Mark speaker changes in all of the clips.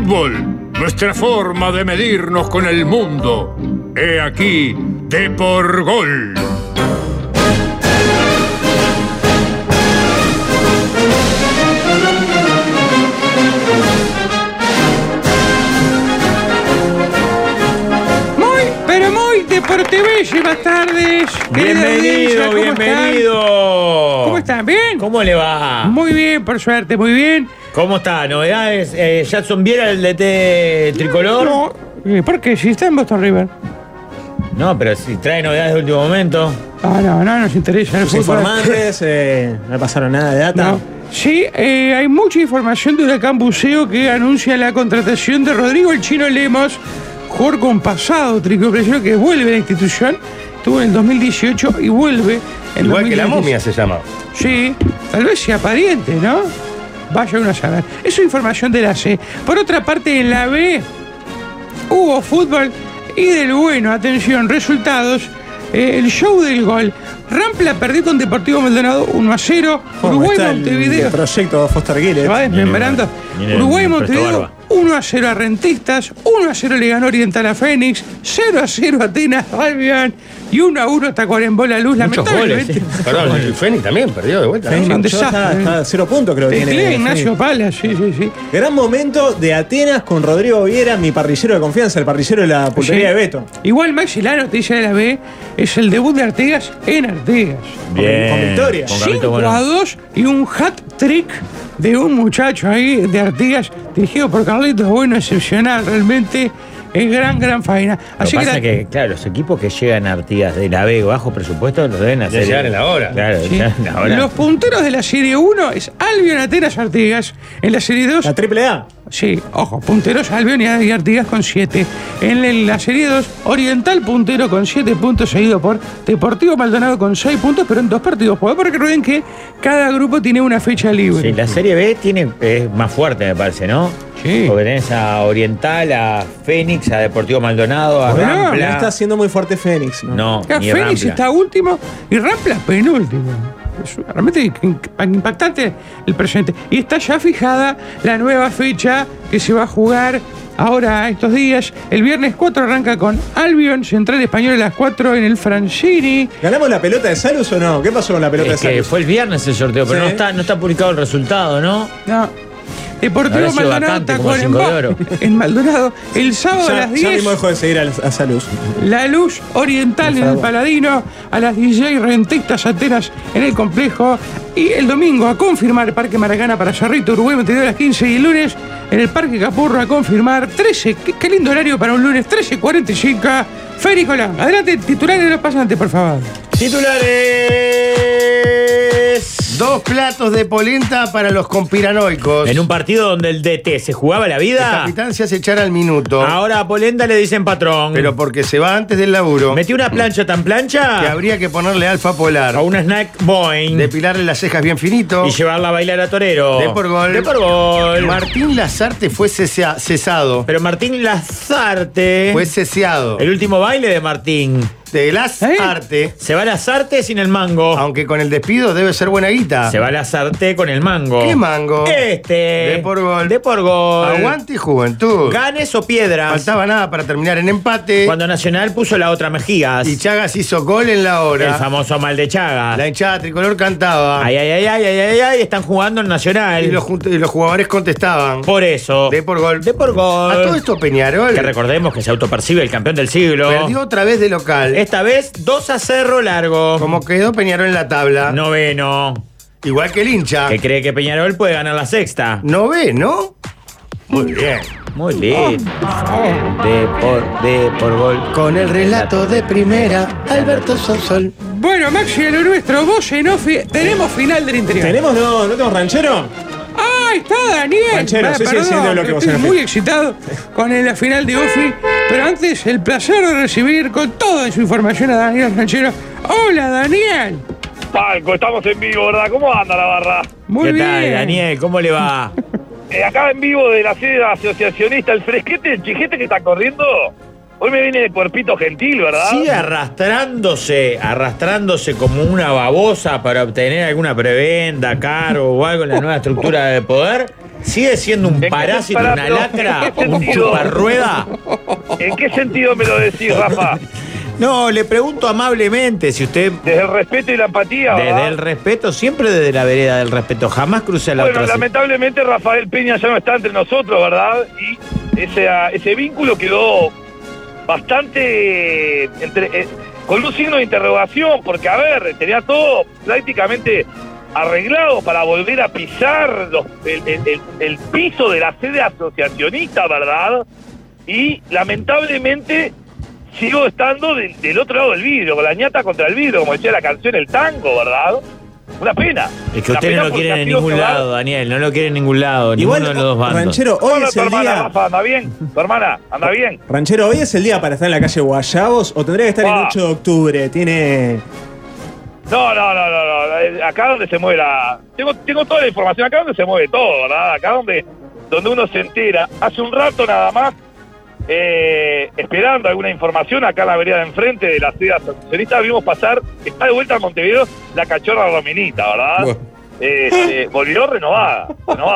Speaker 1: fútbol, nuestra forma de medirnos con el mundo. He aquí De por Gol.
Speaker 2: Deportivísimas tardes.
Speaker 3: Bienvenido, bienvenido.
Speaker 2: ¿Cómo están? ¿Bien?
Speaker 3: ¿Cómo le va?
Speaker 2: Muy bien, por suerte, muy bien.
Speaker 3: ¿Cómo está? ¿Novedades? ¿Jackson Viera, el DT tricolor?
Speaker 2: No, ¿por qué? Si está en Boston River.
Speaker 3: No, pero si trae novedades de último momento.
Speaker 2: No nos interesa el
Speaker 4: Los
Speaker 2: fútbol.
Speaker 4: informantes, no pasaron nada de data.
Speaker 2: No. Sí, hay mucha información de Huracán Buceo que anuncia la contratación de Rodrigo el Chino Lemos, jugador con pasado tricolor que vuelve a la institución. Estuvo en el 2018 y vuelve en
Speaker 5: Igual
Speaker 2: 2016.
Speaker 5: que la momia se llama.
Speaker 2: Sí, tal vez sea pariente, ¿no? Vaya uno a saber. Eso es información de la C. Por otra parte, en la B hubo fútbol y del bueno. Atención, resultados. El show del gol. Rampla perdió con Deportivo Maldonado 1-0. Uruguay-Montevideo.
Speaker 4: El proyecto Foster Gilles.
Speaker 2: Se va desmembrando. Uruguay-Montevideo 1-0 a Rentistas, 1-0 le ganó Oriental a Fénix, 0-0 Atenas Albion y 1-1 Tacuarembó La Luz.
Speaker 3: Muchos
Speaker 2: Lamentablemente.
Speaker 3: goles,
Speaker 5: Perdón, el Fénix también perdió de vuelta.
Speaker 2: Fénix.
Speaker 5: ¿no?
Speaker 2: Un desastre.
Speaker 4: Está a 0 puntos, creo que
Speaker 2: Teclea
Speaker 4: tiene.
Speaker 2: Ignacio Palas, sí.
Speaker 4: Gran momento de Atenas con Rodrigo Viera, mi parrillero de confianza, el parrillero de la pulpería
Speaker 2: Sí.
Speaker 4: de Beto.
Speaker 2: Igual Maxi, la noticia de la B es el debut de Artigas en Artigas.
Speaker 3: Bien.
Speaker 4: Con victoria.
Speaker 3: Con Carlito
Speaker 2: 5-2 y un hat-trick de un muchacho ahí de Artigas, dirigido por Carlitos Bueno, excepcional, realmente es gran faena.
Speaker 3: Lo que pasa es que, claro, los equipos que llegan a Artigas de la B o bajo presupuesto los deben hacer.
Speaker 5: llegan en la hora.
Speaker 3: Claro,
Speaker 2: sí.
Speaker 3: ya en la hora.
Speaker 2: Los punteros de la Serie 1 es Albion, Atenas, Artigas. En la Serie 2,
Speaker 4: La AAA.
Speaker 2: sí, ojo, punteros Albion y Artigas con 7. En la Serie 2, Oriental puntero con 7 puntos, seguido por Deportivo Maldonado con 6 puntos, pero en 2 partidos. Porque recuerden que cada grupo tiene una fecha libre.
Speaker 3: Sí, la Serie B es más fuerte, me parece, ¿no?
Speaker 2: Sí.
Speaker 3: Porque tenés a Oriental, a Fénix, a Deportivo Maldonado, a
Speaker 2: Bueno,
Speaker 4: No
Speaker 3: Rampla.
Speaker 4: está siendo muy fuerte Fénix.
Speaker 3: No,
Speaker 2: Acá
Speaker 3: ni
Speaker 2: Fénix
Speaker 3: Rampla.
Speaker 2: está último y Rampla penúltimo. Es realmente impactante el presente. Y está ya fijada la nueva fecha que se va a jugar ahora estos días. El viernes 4 arranca con Albion, Central Español a las 4 en el Francini.
Speaker 4: ¿Ganamos la pelota de Salus o no? ¿Qué pasó con la pelota
Speaker 3: Es
Speaker 4: de
Speaker 3: que
Speaker 4: Salus?
Speaker 3: fue el viernes el sorteo, pero
Speaker 4: Sí.
Speaker 3: no está publicado el resultado, ¿no?
Speaker 2: No. Deportivo
Speaker 3: Habrá sido
Speaker 2: Maldonado
Speaker 3: vacante como el Cinco de
Speaker 2: Tacuarembó
Speaker 3: Oro.
Speaker 2: en Maldonado. El sábado a
Speaker 4: Ya
Speaker 2: las
Speaker 4: mismo
Speaker 2: 10.
Speaker 4: dejó de seguir a Salus.
Speaker 2: La Luz Oriental en el Paladino, a las 16 Rentistas Atenas en el complejo, y el domingo a confirmar Parque Maracana para Cerrito, Uruguay Montevideo a las 15, y el lunes en el Parque Capurro a confirmar 13, qué lindo horario para un lunes, 13:45, Feri Colán. Adelante, titulares de los pasantes, por favor.
Speaker 3: Titulares.
Speaker 5: 2 platos de polenta para los conspiranoicos.
Speaker 3: En un partido donde el DT se jugaba la
Speaker 5: El
Speaker 3: vida,
Speaker 5: capitán se hace echar al minuto.
Speaker 3: ahora a Polenta le dicen patrón.
Speaker 5: Pero porque se va antes del laburo.
Speaker 3: Metió una plancha tan
Speaker 5: Que
Speaker 3: plancha
Speaker 5: habría que ponerle alfa polar.
Speaker 3: a una snack Boeing
Speaker 5: Depilarle las cejas bien finito.
Speaker 3: y llevarla a bailar a torero.
Speaker 5: De por gol.
Speaker 3: De por gol.
Speaker 5: Martín Lazarte fue cesado.
Speaker 3: Pero Martín Lazarte.
Speaker 5: Fue ceseado.
Speaker 3: El último baile de Martín.
Speaker 5: De Lazarte.
Speaker 3: Se va a Lazarte sin el mango.
Speaker 5: Aunque con el despido debe ser buena guita.
Speaker 3: Se va a Lazarte con el mango.
Speaker 5: ¿Qué mango?
Speaker 3: De
Speaker 5: por gol.
Speaker 3: De por gol.
Speaker 5: Aguante juventud.
Speaker 3: Ganes o piedras.
Speaker 5: Faltaba nada para terminar en empate.
Speaker 3: Cuando Nacional puso la otra Mejías.
Speaker 5: Y Chagas hizo gol en la hora.
Speaker 3: El famoso mal de Chagas.
Speaker 5: La hinchada tricolor cantaba.
Speaker 3: Ay, están jugando en Nacional.
Speaker 5: Y los jugadores contestaban.
Speaker 3: Por eso.
Speaker 5: De por gol.
Speaker 3: De por gol.
Speaker 5: A todo esto Peñarol
Speaker 3: Que recordemos que se autopercibe el campeón del siglo.
Speaker 5: perdió otra vez de local.
Speaker 3: Esta vez 2 a Cerro Largo.
Speaker 5: Como quedó Peñarol en la tabla.
Speaker 3: Noveno.
Speaker 5: Igual que el hincha.
Speaker 3: Que cree que Peñarol puede ganar la sexta.
Speaker 5: No ve, ¿no? Muy bien.
Speaker 3: Muy bien. De por gol.
Speaker 5: Con el relato de primera, Alberto Sonsol.
Speaker 2: Bueno, Maxi, a lo nuestro, vos en off, tenemos final del interior.
Speaker 4: ¿Tenemos? ¿No tenemos ranchero?
Speaker 2: ¡Ah, está Daniel!
Speaker 4: Ranchero, sí,
Speaker 2: Perdón,
Speaker 4: de lo que vos
Speaker 2: estoy
Speaker 4: en
Speaker 2: muy
Speaker 4: fin.
Speaker 2: excitado con la final de Ofi, pero antes el placer de recibir con toda su información a Daniel Ranchero. ¡Hola, Daniel!
Speaker 6: Palco, estamos en vivo, ¿verdad? ¿Cómo anda la barra?
Speaker 2: Muy
Speaker 3: ¿Qué
Speaker 2: bien.
Speaker 3: tal, Daniel? ¿Cómo le va?
Speaker 6: Acá en vivo de la sede asociacionista, el fresquete, el chijete que está corriendo, Hoy me viene de cuerpito gentil, ¿verdad?
Speaker 3: Sigue arrastrándose como una babosa para obtener alguna prebenda, cargo o algo en la nueva estructura de poder. Sigue siendo un parásito, una lacra, un chuparrueda.
Speaker 6: ¿En qué sentido me lo decís, Rafa?
Speaker 3: No, le pregunto amablemente si usted...
Speaker 6: Desde el respeto y la empatía, ¿verdad?
Speaker 3: Desde el respeto, siempre desde la vereda del respeto. Jamás crucé a la otra.
Speaker 6: Bueno, lamentablemente Rafael Peña ya no está entre nosotros, ¿verdad? Y ese vínculo quedó bastante con un signo de interrogación, porque, a ver, tenía todo prácticamente arreglado para volver a pisar el piso de la sede asociacionista, ¿verdad? Y lamentablemente sigo estando del otro lado del vidrio, con la ñata contra el vidrio, como decía la canción El Tango, ¿verdad? Una pena.
Speaker 3: Es que ustedes no lo quieren en ningún lado, Daniel, no lo quieren en ningún lado,
Speaker 4: Igual,
Speaker 3: ninguno de los dos bandos.
Speaker 4: Ranchero, hoy es
Speaker 6: tu
Speaker 4: el
Speaker 6: hermana,
Speaker 4: día...
Speaker 6: Rafa, ¿anda bien? ¿Tu hermana anda bien?
Speaker 4: Ranchero, ¿hoy es el día para estar en la calle Guayabos o tendría que estar el 8 de octubre? Tiene...
Speaker 6: No. Acá donde se mueve la... Tengo toda la información, acá donde se mueve todo, ¿verdad? Acá donde uno se entera. Hace un rato nada más, esperando alguna información, acá en la vereda de enfrente de la sede asociacionista, vimos pasar, está de vuelta a Montevideo, la cachorra Rominita, ¿verdad? Volvió renovada.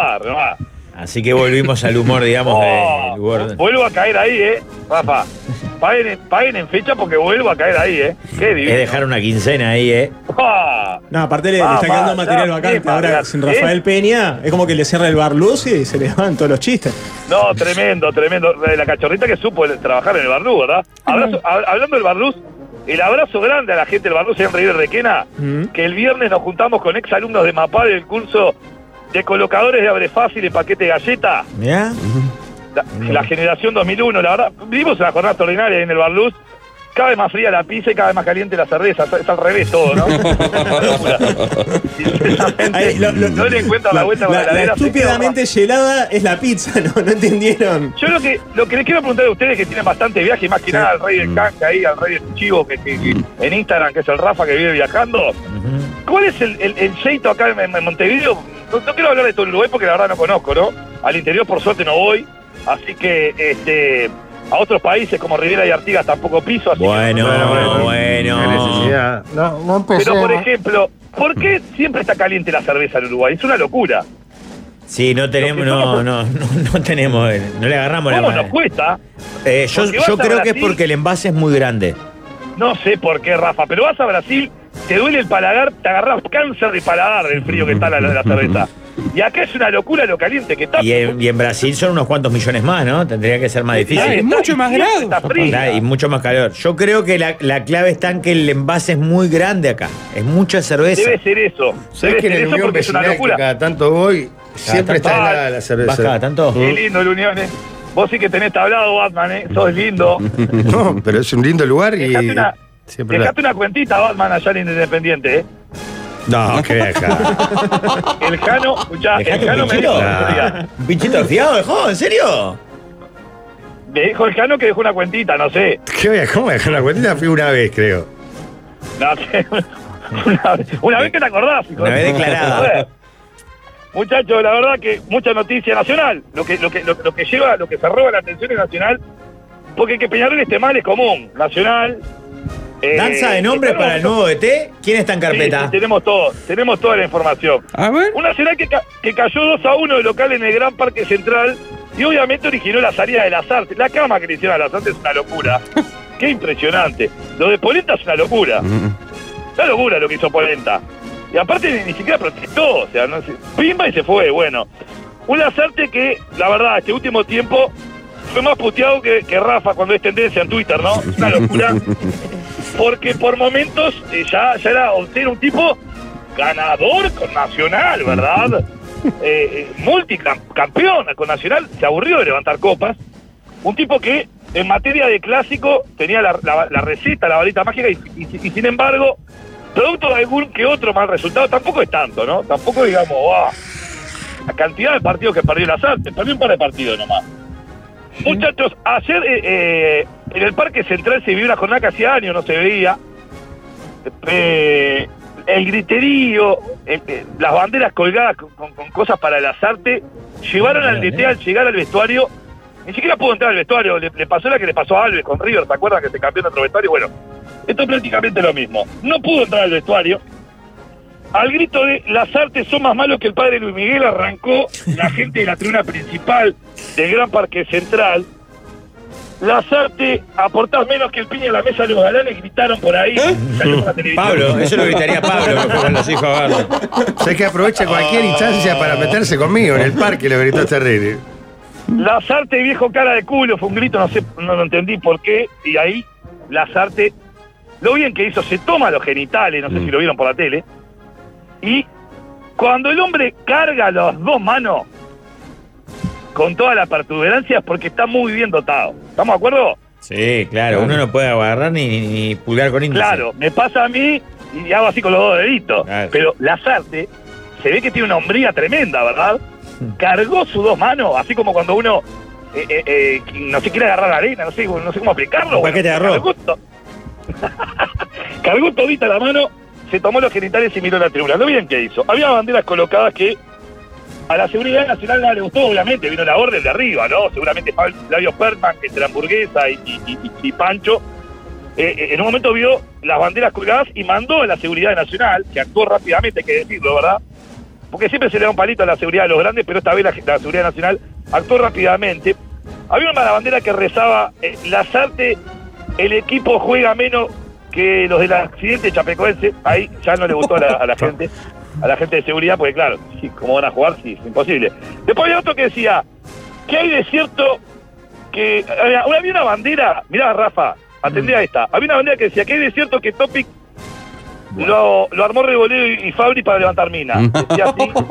Speaker 3: Así que volvimos al humor, digamos, del Word.
Speaker 6: Vuelvo a caer ahí, Rafa. Paguen en fecha porque vuelvo a caer ahí, Qué divino.
Speaker 3: Es dejar una quincena ahí,
Speaker 4: No, aparte le está quedando material vacante. Ahora, sin Rafael Peña, es como que le cierra el bar Luz y se le van todos los chistes.
Speaker 6: No, tremendo. La cachorrita que supo trabajar en el bar Luz, ¿verdad? Hablando del bar Luz, el abrazo grande a la gente del bar Luz en River de Quena, que el viernes nos juntamos con exalumnos de MAPA del curso de colocadores de abre fácil y paquete de galleta.
Speaker 3: ¿Ya?
Speaker 6: La generación 2001, la verdad, vivimos una jornada extraordinaria ahí en el Bar Luz. Cada vez más fría la pizza y cada vez más caliente la cerveza. Es al revés todo, ¿no? No le encuentran la vuelta con la heladera.
Speaker 4: Estúpidamente helada es la pizza, ¿no entendieron?
Speaker 6: Yo lo que les quiero preguntar a ustedes, que tienen bastante viaje, más que nada al rey del canca ahí, al rey del chivo que en Instagram, que es el Rafa que vive viajando. ¿Cuál es el jeito acá en Montevideo? No quiero hablar de todo el Uruguay porque la verdad no conozco, ¿no? Al interior por suerte no voy. Así que a otros países como Rivera y Artigas tampoco piso. Así
Speaker 3: bueno.
Speaker 2: No empecemos.
Speaker 6: Pero por ejemplo, ¿por qué siempre está caliente la cerveza en Uruguay? Es una locura.
Speaker 3: Sí, no tenemos, no tenemos, no le agarramos la
Speaker 6: ¿Cómo
Speaker 3: mano.
Speaker 6: nos cuesta?
Speaker 3: Yo creo que es porque el envase es muy grande.
Speaker 6: No sé por qué, Rafa, pero vas a Brasil, te duele el paladar, te agarras cáncer de paladar del frío que está la cerveza. Y acá es una locura lo caliente que está.
Speaker 3: Y en Brasil son unos cuantos millones más, ¿no? Tendría que ser más difícil.
Speaker 2: Es mucho más grado.
Speaker 3: Y mucho más calor. Yo creo que la clave está en que el envase es muy grande acá. Es mucha cerveza.
Speaker 6: Debe ser eso.
Speaker 1: ¿Sabes que en el Unión Vecinal, que cada tanto voy, siempre está helada la cerveza?
Speaker 3: ¿Vas cada tanto?
Speaker 6: Qué lindo el Unión, Vos sí que tenés tablado, Batman, Sos lindo.
Speaker 1: No, pero es un lindo lugar y...
Speaker 6: Dejate una cuentita, Batman, allá en Independiente,
Speaker 1: No, que deja.
Speaker 6: El Jano, escuchá, el Jano me dijo...
Speaker 3: ¿Un pinchito fiado dejó? ¿En serio?
Speaker 6: Me dijo el Jano que dejó una cuentita, no sé.
Speaker 1: ¿Cómo voy a dejar la cuentita? Fui una vez, creo.
Speaker 6: Una vez que te acordás, hijo.
Speaker 3: Una vez declarada.
Speaker 6: Muchachos, la verdad que mucha noticia nacional. Lo que se roba la atención es nacional. Porque que Peñarol esté mal es común. Nacional.
Speaker 3: ¿Danza de nombres para el nuevo DT? ¿Quién está en carpeta?
Speaker 6: Sí, tenemos toda la información.
Speaker 2: A ver.
Speaker 6: Un Nacional que cayó 2-1 de local en el Gran Parque Central y obviamente originó la salida de las artes. La cama que le hicieron a las artes es una locura. Qué impresionante. Lo de Polenta es una locura. Una locura lo que hizo Polenta. Y aparte ni siquiera protestó. O sea, no sé, pimba y se fue. Bueno, un Lasarte que, la verdad, este último tiempo fue más puteado que Rafa cuando es tendencia en Twitter, ¿no? Es una locura. Porque por momentos ya era un tipo ganador con Nacional, ¿verdad? Multicampeón con Nacional, se aburrió de levantar copas. Un tipo que en materia de clásico tenía la receta, la varita mágica y sin embargo, producto de algún que otro mal resultado, tampoco es tanto, ¿no? Tampoco digamos, ¡wow! La cantidad de partidos que perdió las artes, perdió un par de partidos nomás. Muchachos, ayer en el Parque Central se vivió una jornada que hacía años no se veía. El griterío, las banderas colgadas con cosas para el Lasarte, llevaron al DT al llegar al vestuario Ni siquiera pudo entrar al vestuario. Le pasó la que le pasó a Alves con River. ¿Se acuerdan que se cambió en otro vestuario? Bueno, esto es prácticamente lo mismo. No pudo entrar al vestuario. Al grito de Lasarte son más malos que el padre Luis Miguel, arrancó la gente de la tribuna principal del Gran Parque Central. Lasarte, aportás menos que el piña en la mesa de los galanes, gritaron por ahí.
Speaker 3: Pablo, eso lo gritaría Pablo, que fue con los hijos a verlo.
Speaker 7: Sé que aprovecha cualquier instancia para meterse conmigo en el parque, lo gritó terrible.
Speaker 6: Lasarte, viejo cara de culo, fue un grito, no sé, no lo entendí por qué. Y ahí, Lasarte, lo bien que hizo, se toma los genitales, no sé si lo vieron por la tele. Y cuando el hombre carga las dos manos con toda la protuberancia es porque está muy bien dotado. ¿Estamos de acuerdo?
Speaker 3: Sí, claro, uno no puede agarrar ni pulgar con índice.
Speaker 6: Claro, me pasa a mí y hago así con los dos deditos. Claro. Pero Lasarte se ve que tiene una hombría tremenda, ¿verdad? Cargó sus dos manos, así como cuando uno no se quiere agarrar la arena, no sé cómo explicarlo.
Speaker 3: ¿Para qué te agarró?
Speaker 6: Cargó todita la mano, se tomó los genitales y miró la tribuna. Lo bien que hizo. Había banderas colocadas que a la seguridad nacional no le gustó, obviamente, vino la orden de arriba, ¿no? Seguramente Flavio Perman, entre la hamburguesa y Pancho, en un momento vio las banderas colgadas y mandó a la seguridad nacional, que actuó rápidamente, hay que decirlo, ¿verdad? Porque siempre se le da un palito a la seguridad de los grandes, pero esta vez la seguridad nacional actuó rápidamente. Había una bandera que rezaba, Lasarte, el equipo juega menos que los del accidente chapecoense. Ahí ya no le gustó a la gente. A la gente de seguridad, porque claro, sí, ¿cómo van a jugar? Sí, es imposible. Después había otro que decía, ¿qué hay de cierto que... Había una bandera, mirá Rafa, atendé a esta, había una bandera que decía, ¿qué hay de cierto que Topic lo armó Reboleo y Fabri para levantar mina? Decía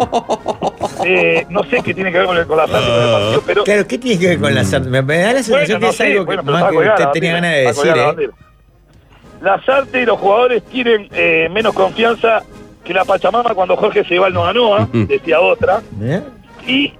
Speaker 6: así. No sé qué tiene que ver con la Lasarte, pero...
Speaker 3: Claro, ¿qué tiene que ver con la Lasarte? Me da la sensación que es algo que usted tenía ganas de decir,
Speaker 6: Lasarte y los jugadores tienen menos confianza que la Pachamama cuando Jorge se va al Noa Noa, decía otra. Y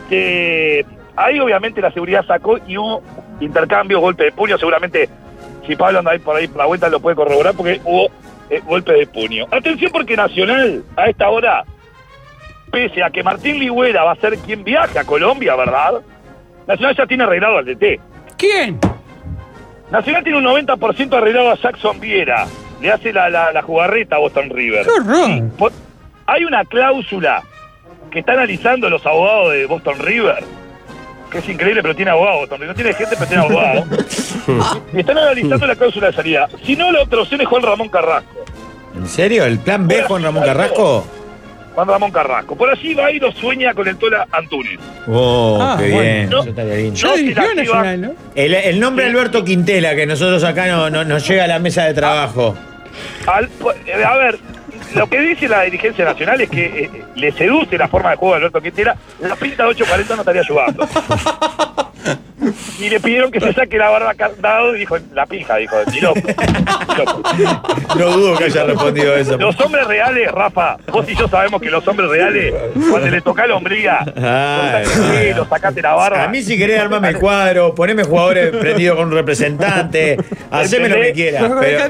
Speaker 6: ahí obviamente la seguridad sacó y hubo intercambio, golpe de puño. Seguramente si Pablo anda ahí por ahí por la vuelta lo puede corroborar porque hubo golpe de puño. Atención porque Nacional a esta hora, pese a que Martín Ligüera va a ser quien viaje a Colombia, ¿verdad? Nacional ya tiene arreglado al DT.
Speaker 2: ¿Quién?
Speaker 6: Nacional tiene un 90% arreglado a Jackson Viera. Le hace la jugarreta a Boston River.
Speaker 2: ¡Qué horror!
Speaker 6: Hay una cláusula que está analizando los abogados de Boston River, que es increíble, pero tiene abogado Boston River. No tiene gente, pero tiene abogado. Y están analizando la cláusula de salida. Si no, la otra opción es Juan Ramón Carrasco.
Speaker 3: ¿En serio? ¿El plan B, Juan Ramón Carrasco?
Speaker 6: Juan Ramón Carrasco. Por allí va y lo sueña con el Tola Antunes.
Speaker 3: Oh, qué bien.
Speaker 6: No,
Speaker 3: eso estaría lindo.
Speaker 2: Ya dirigió Nacional, ¿no?
Speaker 3: El nombre Alberto Quintela, que nosotros acá no nos llega a la mesa de trabajo.
Speaker 6: A ver, lo que dice la dirigencia nacional es que le seduce la forma de juego de Alberto Quintela. La pinta de 840 no estaría ayudando. Y le pidieron que se saque la barba candado y dijo, la pija, dijo, tiró.
Speaker 3: No dudo que haya respondido eso.
Speaker 6: Los hombres reales, Rafa, vos y yo sabemos que los hombres reales, cuando le toca la hombría, lo sacate la barba.
Speaker 3: A mí si querés armarme el cuadro, poneme jugadores prendidos con un representante, haceme lo que quieras.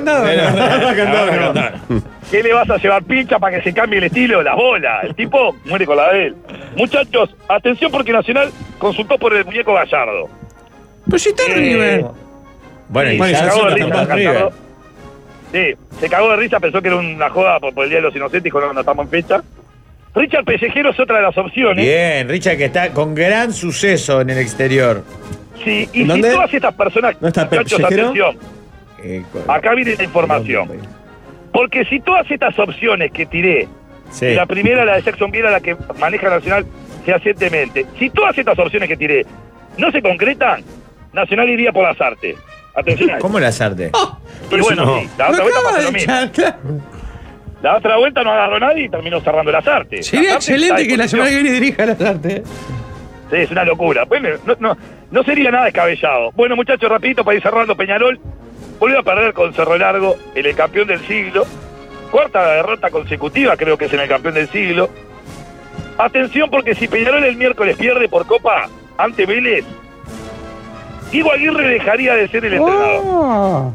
Speaker 6: ¿Qué le vas a llevar, pincha, para que se cambie el estilo? Las bolas. El tipo muere con la de él. Muchachos, atención porque Nacional consultó por el muñeco Gallardo.
Speaker 2: Pues si está River.
Speaker 3: Bueno, y
Speaker 6: se
Speaker 3: ya
Speaker 6: cagó de
Speaker 3: está
Speaker 6: risa.
Speaker 3: River.
Speaker 6: Sí, se cagó de risa, pensó que era una joda por el Día de los Inocentes, dijo, no estamos en fecha. Richard Pellejero es otra de las opciones.
Speaker 3: Bien, Richard, que está con gran suceso en el exterior.
Speaker 6: Sí, y
Speaker 4: ¿Dónde?
Speaker 6: si todas estas personas...
Speaker 4: ¿No está
Speaker 6: muchachos,
Speaker 4: Pellejero?
Speaker 6: atención. Acá viene la información. Porque si todas estas opciones que tiré,
Speaker 3: Sí.
Speaker 6: la primera, la de Jackson Viera, la que maneja Nacional fehacientemente, si todas estas opciones que tiré no se concretan, Nacional iría por Lasarte. Atención a eso.
Speaker 3: ¿Cómo Lasarte?
Speaker 6: Y bueno, sí, la otra vuelta pasó lo mismo. La otra vuelta no agarró nadie y terminó cerrando Lasarte.
Speaker 2: Sería
Speaker 6: Lasarte
Speaker 2: excelente
Speaker 6: está
Speaker 2: que la
Speaker 6: en
Speaker 2: semana que
Speaker 6: posición.
Speaker 2: viene dirija Lasarte.
Speaker 6: Sí, es una locura. Bueno, no sería nada descabellado. Bueno, muchachos, rapidito para ir cerrando, Peñarol volvió a perder con Cerro Largo en el campeón del siglo. Cuarta derrota consecutiva, creo que es en el campeón del siglo. Atención, porque si Peñarol el miércoles pierde por Copa ante Vélez, Diego Aguirre dejaría de ser el entrenador.
Speaker 2: Oh.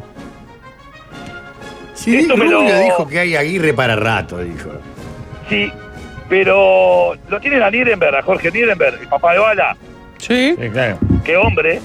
Speaker 7: Sí,
Speaker 6: Esto me lo-
Speaker 7: Rubio dijo que hay Aguirre para rato, dijo.
Speaker 6: Sí, pero lo tienen a Nierenberg, a Jorge Nierenberg, el papá de Bala.
Speaker 2: Sí.
Speaker 3: Sí, claro.
Speaker 6: qué hombre.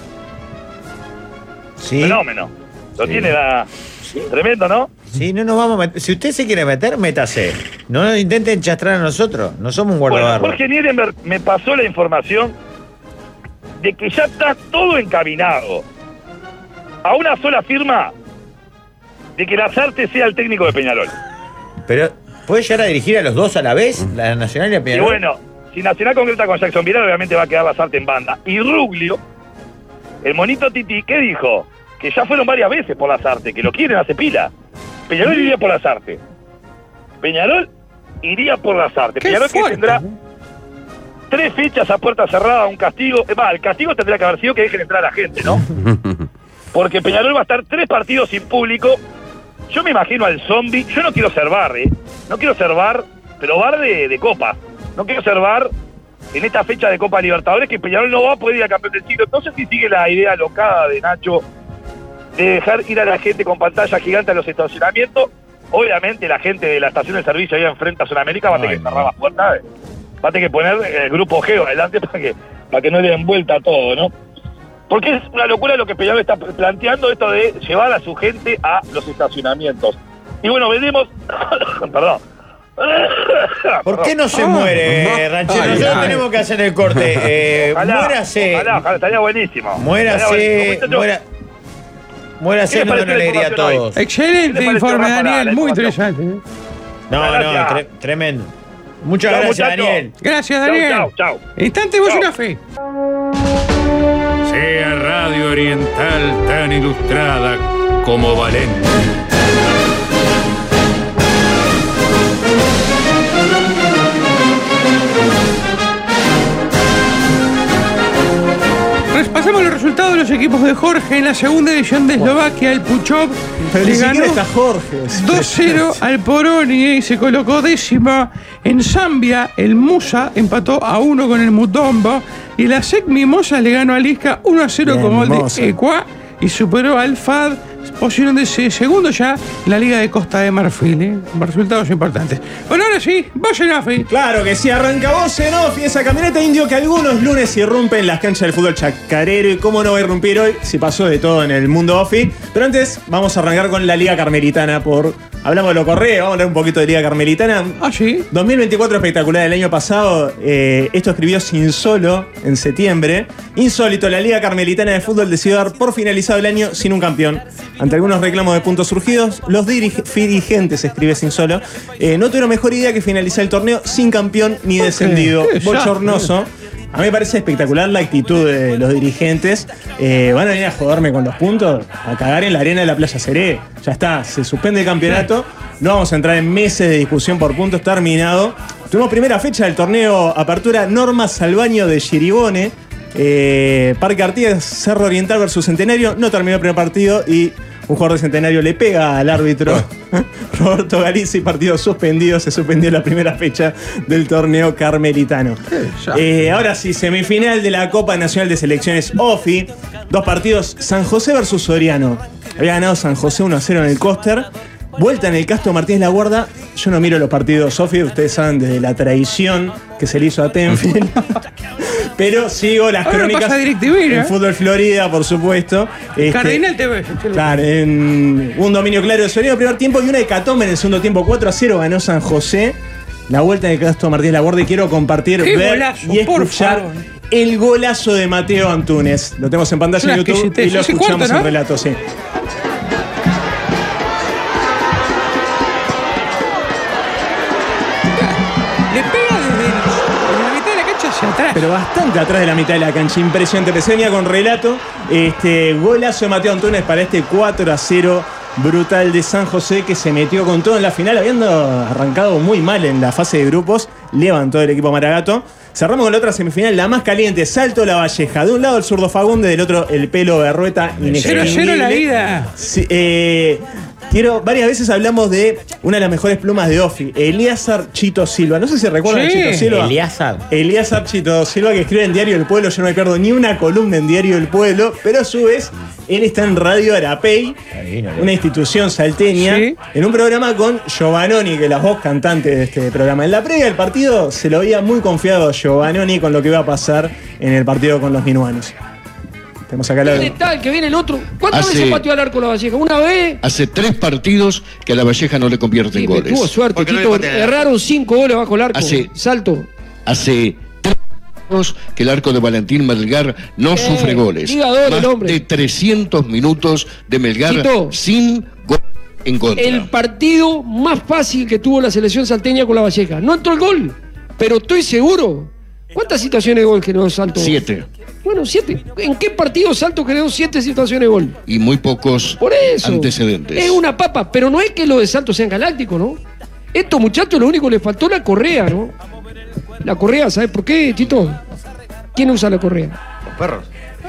Speaker 3: Sí.
Speaker 6: Fenómeno. Lo
Speaker 3: Sí.
Speaker 6: tiene tremendo, ¿no?
Speaker 3: Sí, no nos vamos a meter. Si usted se quiere meter, métase. No intenten chastrar a nosotros. No somos un
Speaker 6: Bueno,
Speaker 3: guardabarro.
Speaker 6: Jorge Nierenberg me pasó la información de que ya está todo encaminado a una sola firma de que Lasarte sea el técnico de Peñarol.
Speaker 3: Pero, ¿puede llegar a dirigir a los dos a la vez? La Nacional y la
Speaker 6: Y
Speaker 3: Peñarol.
Speaker 6: bueno, si Nacional concreta con Jackson Viral, obviamente va a quedar Lasarte en banda. Y Ruglio, el monito Titi, ¿qué dijo? Que ya fueron varias veces por Lasarte, que lo quieren hace pila. Peñarol iría por Lasarte. Peñarol iría por Lasarte.
Speaker 2: Qué
Speaker 6: Peñarol que
Speaker 2: fuerte.
Speaker 6: tendrá 3 fechas a puerta cerrada, un castigo. Es más, el castigo tendría que haber sido que dejen entrar a la gente, ¿no? Porque Peñarol va a estar 3 partidos sin público. Yo me imagino al zombie. Yo no quiero ser bar, No quiero ser bar, pero bar de Copa. No quiero ser bar en esta fecha de Copa Libertadores, que Peñarol no va a poder ir a campeón del siglo. Entonces, si sigue la idea locada de Nacho de dejar ir a la gente con pantalla gigante a los estacionamientos, obviamente la gente de la estación de servicio ahí enfrente a Sudamérica va a tener que cerrar las puertas. Va a tener que poner el grupo Geo adelante para que no le den vuelta a todo, ¿no? Porque es una locura lo que Peñarol está planteando, esto de llevar a su gente a los estacionamientos. Y bueno, veremos... Perdón.
Speaker 3: ¿Por qué no se muere, Ranchero? Nosotros tenemos que hacer el corte. Muérase.
Speaker 6: Ojalá, estaría buenísimo.
Speaker 3: Muérase. Muérase
Speaker 6: ¿Qué les
Speaker 3: dando una
Speaker 6: pareció la
Speaker 3: alegría a
Speaker 6: información
Speaker 3: todos.
Speaker 2: Excelente
Speaker 6: ¿Qué le pareció,
Speaker 2: informe,
Speaker 6: Rafa,
Speaker 2: Daniel.
Speaker 6: la
Speaker 2: Muy
Speaker 6: información?
Speaker 2: interesante.
Speaker 6: Gracias.
Speaker 3: Tremendo. Muchas
Speaker 6: Chau,
Speaker 3: gracias,
Speaker 6: muchachos.
Speaker 3: Daniel.
Speaker 2: Gracias, Daniel.
Speaker 6: Chau.
Speaker 2: Instante, vos
Speaker 6: Chau.
Speaker 2: una fe.
Speaker 1: Sea Radio Oriental tan ilustrada como valente.
Speaker 2: Repasamos los resultados de los equipos de Jorge en la segunda edición de Eslovaquia. El Puchov
Speaker 4: Pero
Speaker 2: le
Speaker 4: ni siquiera
Speaker 2: ganó
Speaker 4: está Jorge.
Speaker 2: 2-0 al Poronie y se colocó décima. En Zambia, el Musa empató a 1 con el Mutombo. Y la SEC Mimosa le ganó a Lisca 1-0
Speaker 4: Bien,
Speaker 2: con gol
Speaker 4: Mimosa.
Speaker 2: de Ecuá y superó al FAD, posicionándose segundo ya en la Liga de Costa de Marfil. Resultados importantes. Bueno, ahora sí, vos en AFI.
Speaker 4: Claro que sí, arranca vos en off y esa camioneta indio que algunos lunes irrumpen las canchas del fútbol chacarero. Y cómo no va a irrumpir hoy si pasó de todo en el mundo ofi. Pero antes vamos a arrancar con la Liga Carmelitana. Hablamos de lo correo, vamos a hablar un poquito de Liga Carmelitana.
Speaker 2: Ah, sí.
Speaker 4: 2024 espectacular. El año pasado, esto escribió Sinsolo en septiembre. Insólito, la Liga Carmelitana de Fútbol decidió dar por finalizado el año sin un campeón. Ante algunos reclamos de puntos surgidos, los dirigentes, escribe Sinsolo, no tuvieron mejor idea que finalizar el torneo sin campeón ni descendido.
Speaker 2: qué desastre.
Speaker 4: Bochornoso. A mí me parece espectacular la actitud de los dirigentes. Van a venir a joderme con los puntos, a cagar en la arena de la Playa Seré. Ya está, se suspende el campeonato. No vamos a entrar en meses de discusión por puntos, terminado. Tuvimos primera fecha del torneo Apertura Norma Salvaño de Giribone. Parque Artigas, Cerro Oriental versus Centenario. No terminó el primer partido y un jugador de Centenario le pega al árbitro Roberto Galizzi, partido suspendido. Se suspendió la primera fecha del torneo carmelitano. Ahora sí, semifinal de la Copa Nacional de Selecciones OFI. 2 partidos, San José versus Soriano. Había ganado San José 1-0 en el Coster. Vuelta en el Castro Martínez La Guarda. Yo no miro los partidos OFI, ustedes saben desde la traición que se le hizo a Tenfield. Pero sigo las
Speaker 2: Ahora
Speaker 4: crónicas
Speaker 2: pasa DirecTV, ¿eh?
Speaker 4: en Fútbol Florida, por supuesto.
Speaker 2: Cardinal TV.
Speaker 4: Claro, en un dominio claro de Soriano primer tiempo y una hecatombe en el segundo tiempo. 4-0 ganó San José. La vuelta en el Castro Martínez La Guarda y quiero compartir,
Speaker 2: ¡Qué
Speaker 4: ver
Speaker 2: golazo,
Speaker 4: y
Speaker 2: por
Speaker 4: escuchar
Speaker 2: favor!
Speaker 4: el golazo de Mateo Antunes. Lo tenemos en pantalla en
Speaker 2: Una
Speaker 4: YouTube
Speaker 2: exquisitez.
Speaker 4: y lo
Speaker 2: Ese
Speaker 4: escuchamos
Speaker 2: cuarto, ¿no?
Speaker 4: en relato, sí.
Speaker 2: Le pega desde la mitad de la cancha hacia atrás.
Speaker 4: Pero bastante atrás de la mitad de la cancha. Impresionante. Empecé venía con relato. Golazo de Mateo Antunes para este 4-0 brutal de San José, que se metió con todo en la final, habiendo arrancado muy mal en la fase de grupos. Levantó el equipo Maragato. Cerramos con la otra semifinal, la más caliente. Salto La Valleja. De un lado el zurdo Fagunde, del otro el pelo Berrueta.
Speaker 2: 0-0 la vida.
Speaker 4: Sí, varias veces hablamos de una de las mejores plumas de Ofi, Elíazar Chito Silva. No sé si recuerdan
Speaker 2: Sí.
Speaker 4: a Chito Silva. Elíazar Chito Silva, que escribe en Diario del Pueblo. Yo no me pierdo ni una columna en Diario del Pueblo, pero a su vez él está en Radio Arapey, una institución salteña,
Speaker 2: Sí.
Speaker 4: en un programa con Giovannoni, que es la voz cantante de este programa. En la previa del partido se lo veía muy confiado Giovannoni con lo que iba a pasar en el partido con los minuanos. Tenemos acá
Speaker 8: ¿Dónde está el que viene el otro? ¿Cuántas veces pateó al arco la Valleja? ¿Una vez?
Speaker 9: Hace 3 partidos que a la Valleja no le convierte en goles.
Speaker 8: Tuvo suerte, Tito. Erraron 5 goles bajo el arco. Salto.
Speaker 9: Hace 3 años que el arco de Valentín Melgar no sufre goles. Más de 300 minutos de Melgar sin gol en contra.
Speaker 8: El partido más fácil que tuvo la selección salteña con la Valleja. No entró el gol, pero estoy seguro. ¿Cuántas situaciones de gol generó Salto?
Speaker 9: 7.
Speaker 8: Bueno, 7. ¿En qué partido Salto generó 7 situaciones de gol?
Speaker 9: Y muy pocos antecedentes.
Speaker 8: Es una papa, pero no es que lo de Salto sean galácticos, ¿no? Estos muchachos lo único que les faltó la correa, ¿no? La correa, ¿sabes por qué, Tito? ¿Quién usa la correa?
Speaker 7: Los perros.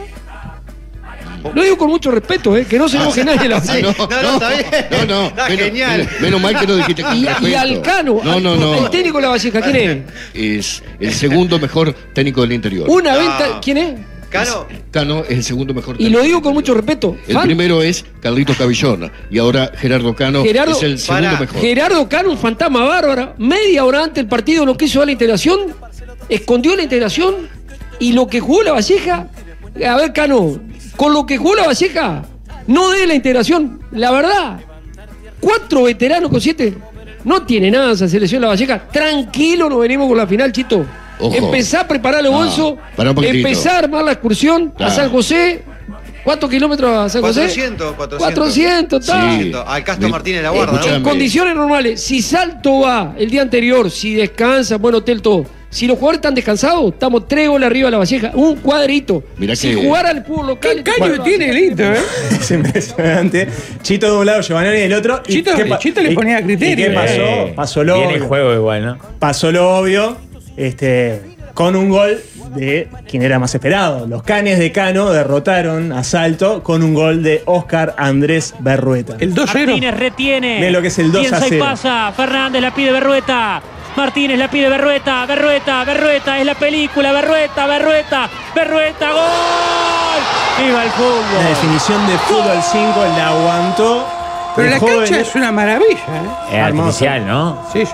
Speaker 8: Lo digo con mucho respeto, que no se enoje nadie.
Speaker 7: No, está bien.
Speaker 9: No.
Speaker 7: Está genial.
Speaker 9: Menos mal que no dijiste con respeto.
Speaker 8: Y Alcano,
Speaker 9: No.
Speaker 8: el técnico de la Valleja, ¿quién es?
Speaker 9: Es el segundo mejor técnico del interior.
Speaker 8: Una venta, ¿quién es?
Speaker 9: Cano es el segundo mejor técnico.
Speaker 8: Y lo digo con mucho respeto.
Speaker 9: El primero es Carlitos Cabillón. Y ahora Gerardo Cano es el segundo mejor.
Speaker 8: Gerardo Cano, un fantasma bárbaro. Media hora antes del partido no quiso dar la integración. Escondió la integración. Y lo que jugó la Valleja. A ver, Cano. Con lo que jugó la Valleja, no dé la integración. La verdad, 4 veteranos con 7. No tiene nada esa selección la Valleja. Tranquilo, nos venimos con la final, Chito.
Speaker 9: Ojo.
Speaker 8: Empezá a preparar los bolsos. Empezá a armar la excursión a San José. ¿Cuántos kilómetros a San José? 400,
Speaker 7: sí. Al Castro Martínez la guarda, ¿no?
Speaker 8: En condiciones normales. Si Salto va el día anterior, si descansa, buen hotel, todo. Si los jugadores están descansados, estamos 3 goles arriba de la Valleja. Un cuadrito.
Speaker 9: Mirá
Speaker 8: si jugara el fútbol local.
Speaker 2: ¿Qué caño tiene el Hito,
Speaker 4: Es impresionante. Chito de un lado, Giovanni del otro.
Speaker 2: Chito le ponía criterio.
Speaker 4: ¿Y qué pasó? Pasó lo obvio.
Speaker 3: Tiene juego igual, ¿no?
Speaker 4: Pasó lo obvio. Con un gol de quien era más esperado. Los Canes de Cano derrotaron a Salto con un gol de Óscar Andrés Berrueta.
Speaker 2: El 2-0.
Speaker 10: Martínez retiene.
Speaker 4: Ve lo que es el 2-0.
Speaker 10: Piensa y pasa. Fernández la pide Berrueta. Martínez la pide Berrueta. Berrueta. Es la película. Berrueta. ¡Gol! ¡Viva el fútbol!
Speaker 4: La definición de fútbol 5 la aguantó.
Speaker 2: Pero la cancha es una maravilla,
Speaker 3: Es artificial, ¿no?
Speaker 2: Sí.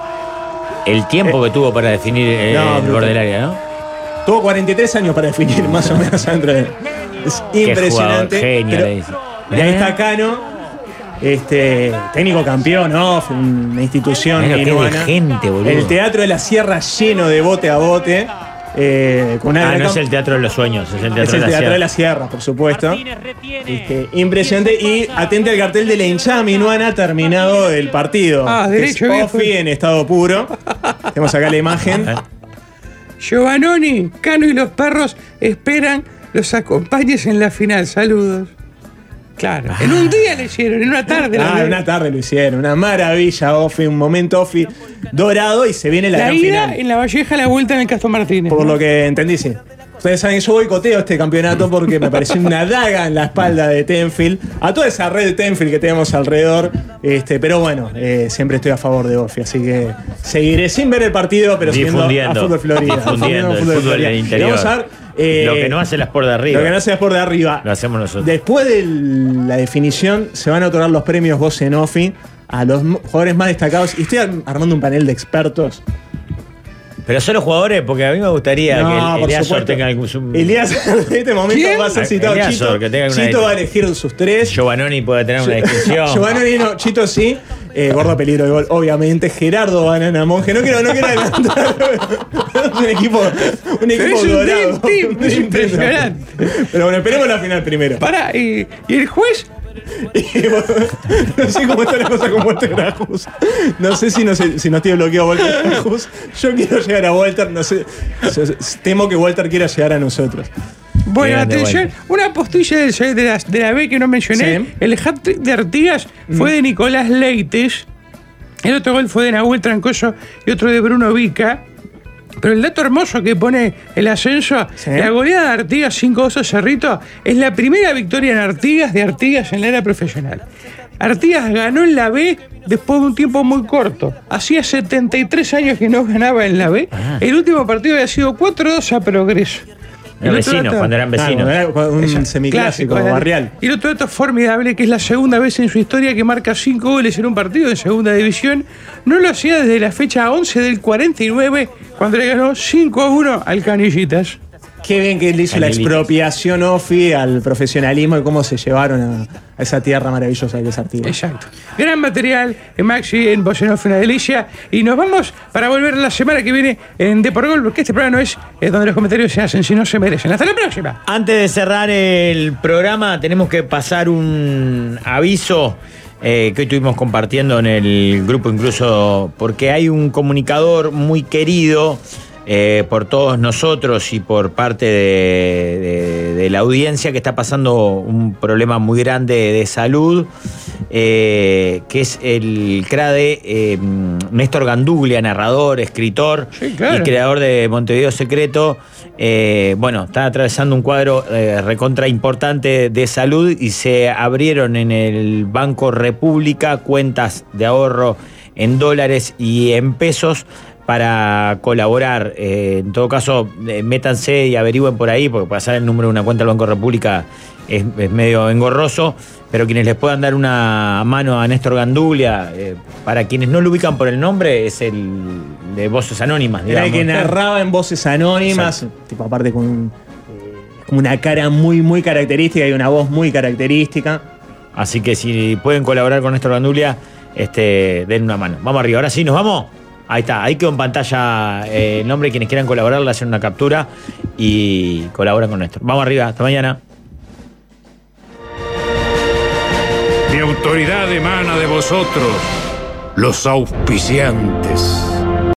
Speaker 3: El tiempo que tuvo para definir el borde del área, ¿no?
Speaker 4: Tuvo 43 años para definir más o menos adentro de él. Es impresionante.
Speaker 3: Genio, le dice.
Speaker 4: Y ahí está Cano, técnico campeón, ¿no? Una institución inhumana.
Speaker 3: Gente, boludo.
Speaker 4: El Teatro de la Sierra lleno de bote a bote. Con
Speaker 3: no es el Teatro de los Sueños, es el Teatro
Speaker 4: de la Sierra, por supuesto. Impresionante. Y atente al cartel de la hinchada minuana terminado el partido.
Speaker 2: Derecho,
Speaker 4: Offi en estado puro. Tenemos acá la imagen.
Speaker 2: Giovannoni, Cano y los perros esperan los acompañes en la final. Saludos. Claro. En un día lo hicieron, en una tarde.
Speaker 4: En una tarde lo hicieron. Una maravilla, Offi, un momento Offi dorado y se viene la gran
Speaker 2: ida
Speaker 4: final.
Speaker 2: En la Valleja, la vuelta en el Castro Martínez.
Speaker 4: Por lo que entendí, sí. Ustedes saben que yo boicoteo este campeonato porque me pareció una daga en la espalda de Tenfield. A toda esa red de Tenfield que tenemos alrededor. Pero bueno, siempre estoy a favor de Offi. Así que seguiré sin ver el partido, pero siguiendo a Fútbol Florida.
Speaker 3: Difundiendo el fútbol del interior.
Speaker 4: Vamos a ver,
Speaker 3: lo que no hace la Sport de arriba.
Speaker 4: Lo que no hace la Sport de arriba.
Speaker 3: Lo hacemos nosotros.
Speaker 4: Después de la definición, se van a otorgar los premios Voz en Offi a los jugadores más destacados. Y estoy armando un panel de expertos.
Speaker 3: Pero solo jugadores, porque a mí me gustaría que Eliasor tenga algún...
Speaker 4: Eliasor en este momento va a ser citado.
Speaker 3: Eliasor,
Speaker 4: Chito va a elegir sus 3.
Speaker 3: Giovannoni puede tener una distinción.
Speaker 4: Giovannoni no, Chito sí. Gordo peligro de gol, obviamente. Gerardo Banana Monje. No quiero adelantar. un equipo dorado.
Speaker 2: Es impresionante.
Speaker 4: Pero bueno, esperemos la final primero.
Speaker 2: Pará, ¿y el juez?
Speaker 4: No sé cómo está la cosa con Walter Grajus. No sé si nos tiene bloqueado Walter Grajus. Yo quiero llegar a Walter. No sé. Temo que Walter quiera llegar a nosotros.
Speaker 2: Bueno, atención, una postilla de la B que no mencioné. Sí. El hat-trick de Artigas fue de Nicolás Leites. El otro gol fue de Nahuel Trancoso y otro de Bruno Vica. Pero el dato hermoso que pone el ascenso, la goleada de Artigas 5-2 a Cerrito, es la primera victoria de Artigas en la era profesional. Artigas ganó en la B después de un tiempo muy corto. Hacía 73 años que no ganaba en la B. El último partido había sido 4-2 a Progreso.
Speaker 3: Cuando eran vecinos.
Speaker 4: Un semiclásico barrial.
Speaker 2: Y el otro dato formidable, que es la segunda vez en su historia que marca 5 goles en un partido de segunda división. No lo hacía desde la fecha 11 del 49, cuando le ganó 5-1 al Canillitas.
Speaker 4: Qué bien que le hizo la expropiación Ofi al profesionalismo y cómo se llevaron a esa tierra maravillosa que es Artigas.
Speaker 2: Exacto. Gran material en Maxi, en Voz en Off, una delicia. Y nos vamos para volver la semana que viene en De Por Gol, porque este programa no es donde los comentarios se hacen si no se merecen. Hasta la próxima.
Speaker 3: Antes de cerrar el programa, tenemos que pasar un aviso que hoy estuvimos compartiendo en el grupo, incluso porque hay un comunicador muy querido por todos nosotros y por parte de la audiencia que está pasando un problema muy grande de salud, que es el CRADE, Néstor Ganduglia, narrador, escritor y creador de Montevideo Secreto. Está atravesando un cuadro recontra importante de salud y se abrieron en el Banco República cuentas de ahorro en dólares y en pesos para colaborar. En todo caso, métanse y averigüen por ahí, porque pasar el número de una cuenta del Banco República es medio engorroso, pero quienes les puedan dar una mano a Néstor Ganduglia, para quienes no lo ubican por el nombre, es el de Voces Anónimas, digamos.
Speaker 4: Era el que narraba en Voces Anónimas, tipo, aparte con como una cara muy, muy característica y una voz muy característica.
Speaker 3: Así que si pueden colaborar con Néstor Ganduglia, den una mano. Vamos arriba, ahora sí, ¿nos vamos? Ahí está, ahí quedó en pantalla el nombre. Quienes quieran colaborar, le hacen una captura y colaboran con Néstor. Vamos arriba, hasta mañana.
Speaker 1: Mi autoridad emana de vosotros, los auspiciantes.